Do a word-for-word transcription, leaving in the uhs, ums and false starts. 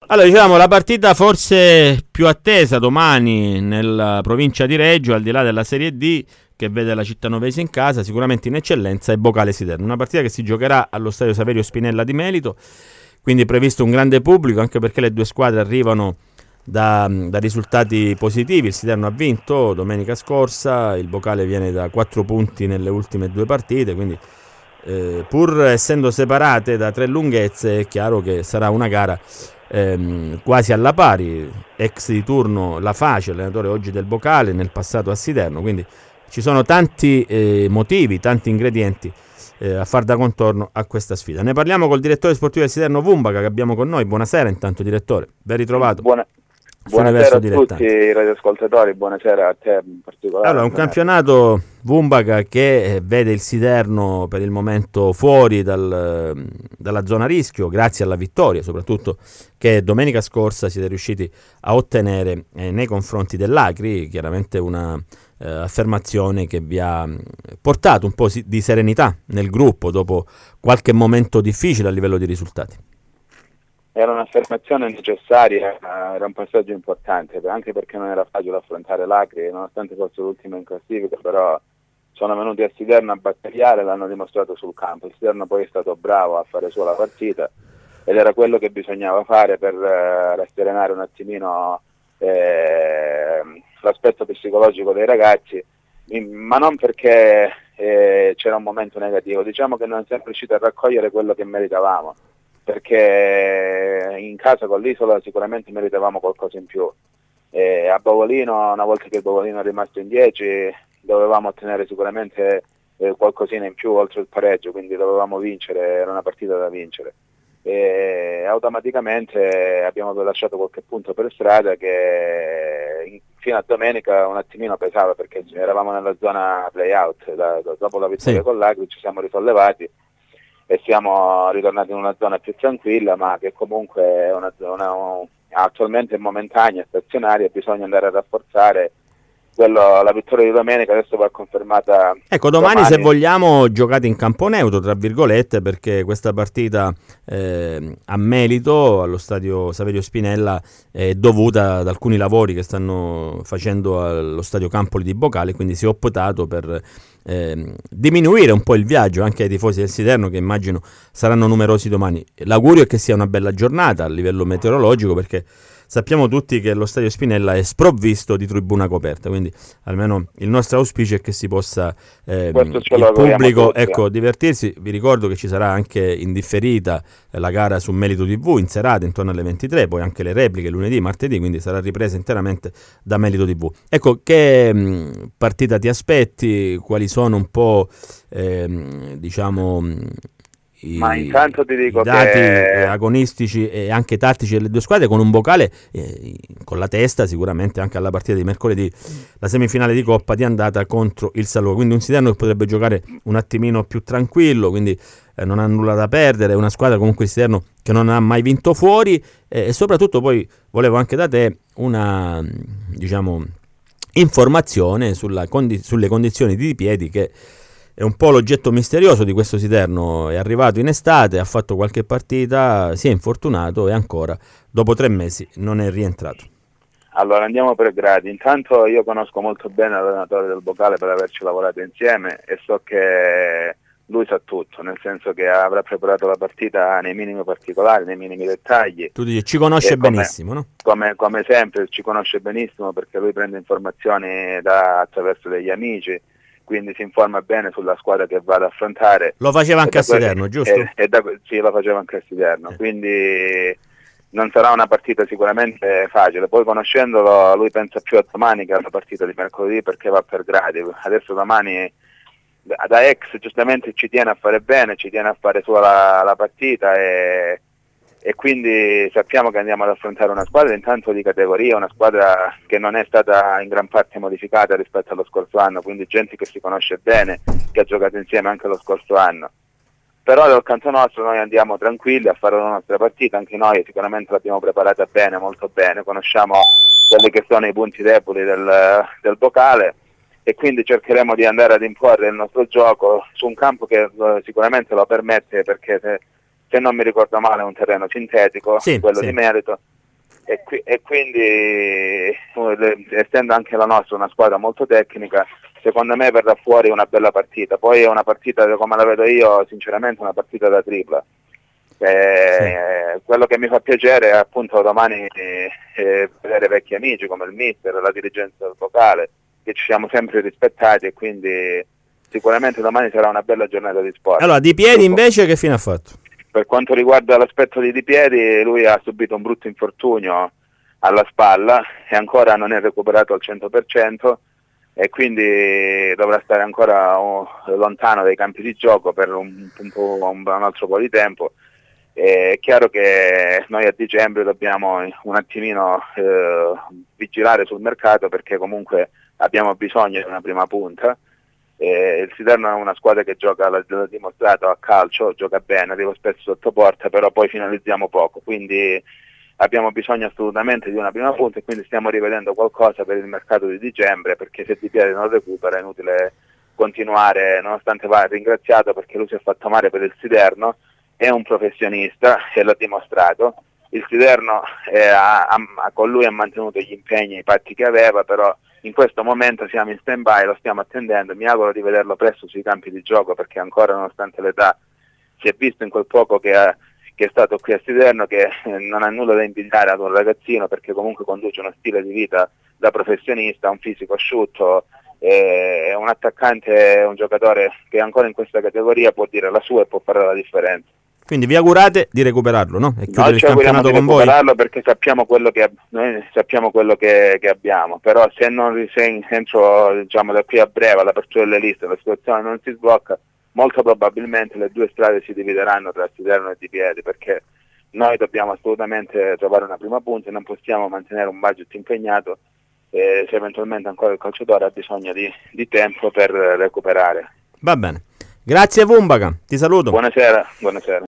Allora, diciamo, la partita forse più attesa domani nella provincia di Reggio, al di là della Serie D, che vede la Cittanovese in casa, sicuramente in eccellenza, è Bocale Siderno. Una partita che si giocherà allo stadio Saverio Spinella di Melito, quindi è previsto un grande pubblico, anche perché le due squadre arrivano da, da risultati positivi. Il Siderno ha vinto domenica scorsa, il Bocale viene da quattro punti nelle ultime due partite, quindi eh, pur essendo separate da tre lunghezze è chiaro che sarà una gara ehm, quasi alla pari. Ex di turno La Face, allenatore oggi del Bocale, nel passato a Siderno, quindi ci sono tanti eh, motivi, tanti ingredienti eh, a far da contorno a questa sfida. Ne parliamo col direttore sportivo del Siderno Vumbaca, che abbiamo con noi. Buonasera intanto, direttore, ben ritrovato. Buona, buonasera a tutti i radioascoltatori, buonasera a te in particolare. Allora, un campionato Vumbaca che eh, vede il Siderno per il momento fuori dal, dalla zona rischio, grazie alla vittoria soprattutto che domenica scorsa siete riusciti a ottenere eh, nei confronti dell'Acri, chiaramente una eh, affermazione che vi ha portato un po' di serenità nel gruppo dopo qualche momento difficile a livello di risultati. Era un'affermazione necessaria, era un passaggio importante, anche perché non era facile affrontare l'Acri, nonostante fosse l'ultimo in classifica, però sono venuti a Siderno a battagliare, l'hanno dimostrato sul campo. Il Siderno poi è stato bravo a fare sua la partita ed era quello che bisognava fare per uh, rasserenare un attimino eh, l'aspetto psicologico dei ragazzi, in, ma non perché eh, c'era un momento negativo, diciamo che non siamo riusciti a raccogliere quello che meritavamo, perché in casa con l'Isola sicuramente meritavamo qualcosa in più. E a Bovolino, una volta che il Bovolino è rimasto in dieci, dovevamo ottenere sicuramente eh, qualcosina in più oltre il pareggio, quindi dovevamo vincere, era una partita da vincere. E automaticamente abbiamo lasciato qualche punto per strada che in, fino a domenica un attimino pesava, perché eravamo nella zona play-out, da, da, dopo la vittoria sì. con l'Agri ci siamo risollevati e siamo ritornati in una zona più tranquilla, ma che comunque è una zona un, attualmente momentanea, stazionaria, e bisogna andare a rafforzare quello. La vittoria di domenica adesso va confermata. Ecco, domani, domani se vogliamo giocate in campo neutro, tra virgolette, perché questa partita eh, a Melito, allo stadio Saverio Spinella, è dovuta ad alcuni lavori che stanno facendo allo stadio Campoli di Bocale, quindi si è optato per eh, diminuire un po' il viaggio anche ai tifosi del Siderno, che immagino saranno numerosi domani. L'augurio è che sia una bella giornata a livello meteorologico, perché sappiamo tutti che lo stadio Spinella è sprovvisto di tribuna coperta, quindi almeno il nostro auspicio è che si possa eh, il pubblico ecco, divertirsi. Vi ricordo che ci sarà anche in differita eh, la gara su Melito tivù in serata intorno alle ventitré, poi anche le repliche lunedì, martedì, quindi sarà ripresa interamente da Melito tivù. Ecco, che mh, partita ti aspetti? Quali sono un po' eh, diciamo I, Ma intanto ti dico i dati che... agonistici e anche tattici delle due squadre, con un Bocale eh, con la testa sicuramente anche alla partita di mercoledì, la semifinale di Coppa di andata contro il Salò, quindi un Siderno che potrebbe giocare un attimino più tranquillo, quindi eh, non ha nulla da perdere. È una squadra comunque il Siderno che non ha mai vinto fuori eh, e soprattutto poi volevo anche da te una diciamo informazione sulla condi- sulle condizioni di piedi, che è un po' l'oggetto misterioso di questo Siderno. È arrivato in estate, ha fatto qualche partita, si è infortunato e ancora dopo tre mesi non è rientrato. Allora andiamo per gradi. Intanto io conosco molto bene l'allenatore del Bocale per averci lavorato insieme e so che lui sa tutto, nel senso che avrà preparato la partita nei minimi particolari, nei minimi dettagli. Tu dici, ci conosce come, benissimo, no? Come, come sempre ci conosce benissimo, perché lui prende informazioni da, attraverso degli amici, quindi si informa bene sulla squadra che va ad affrontare. Lo faceva anche a Siderno, giusto? E, e da, sì, lo faceva anche a Siderno, eh. quindi non sarà una partita sicuramente facile. Poi conoscendolo lui pensa più a domani che alla partita di mercoledì, perché va per gradi. Adesso domani da ex giustamente ci tiene a fare bene, ci tiene a fare sua la, la partita e, e quindi sappiamo che andiamo ad affrontare una squadra intanto di categoria, una squadra che non è stata in gran parte modificata rispetto allo scorso anno, quindi gente che si conosce bene, che ha giocato insieme anche lo scorso anno. Però dal canto nostro noi andiamo tranquilli a fare la nostra partita, anche noi sicuramente l'abbiamo preparata bene, molto bene, conosciamo quelli che sono i punti deboli del, del Bocale e quindi cercheremo di andare ad imporre il nostro gioco su un campo che eh, sicuramente lo permette, perché se, se non mi ricordo male è un terreno sintetico, sì, quello sì. di Melito, e, qui, e quindi essendo anche la nostra una squadra molto tecnica, secondo me verrà fuori una bella partita. Poi è una partita, come la vedo io, sinceramente una partita da tripla. Eh, sì. Quello che mi fa piacere è appunto domani eh, vedere vecchi amici come il mister, la dirigenza locale, che ci siamo sempre rispettati, e quindi sicuramente domani sarà una bella giornata di sport. Allora, Di Piedi invece che fine ha fatto? Per quanto riguarda l'aspetto di Di Piedi, lui ha subito un brutto infortunio alla spalla e ancora non è recuperato al cento per cento, e quindi dovrà stare ancora oh, lontano dai campi di gioco per un, un, po', un, un altro po' di tempo. È chiaro che noi a dicembre dobbiamo un attimino eh, vigilare sul mercato, perché comunque abbiamo bisogno di una prima punta. Eh, il Siderno è una squadra che gioca, l'ha dimostrato, a calcio, gioca bene, arriva spesso sotto porta, però poi finalizziamo poco, quindi abbiamo bisogno assolutamente di una prima punta, e quindi stiamo rivedendo qualcosa per il mercato di dicembre, perché se Di Piedi non recupera è inutile continuare, nonostante va ringraziato perché lui si è fatto male per il Siderno, è un professionista e l'ha dimostrato. Il Siderno eh, ha, ha, con lui ha mantenuto gli impegni, i patti che aveva, però in questo momento siamo in stand by, lo stiamo attendendo. Mi auguro di vederlo presto sui campi di gioco, perché ancora, nonostante l'età, si è visto in quel poco che, ha, che è stato qui a Siderno che eh, non ha nulla da invidiare ad un ragazzino, perché comunque conduce uno stile di vita da professionista, un fisico asciutto, eh, è un attaccante, un giocatore che ancora in questa categoria può dire la sua e può fare la differenza. Quindi vi augurate di recuperarlo, no? E chiudere il campionato con voi? Noi ci auguriamo di recuperarlo perché sappiamo quello che, noi sappiamo quello che, che abbiamo, però se non se entro, diciamo, da qui a breve, all'apertura delle liste, la situazione non si sblocca, molto probabilmente le due strade si divideranno tra Siderno e Di Piedi, perché noi dobbiamo assolutamente trovare una prima punta e non possiamo mantenere un budget impegnato eh, se eventualmente ancora il calciatore ha bisogno di, di tempo per recuperare. Va bene. Grazie Vumbaca, ti saluto. Buonasera, buonasera.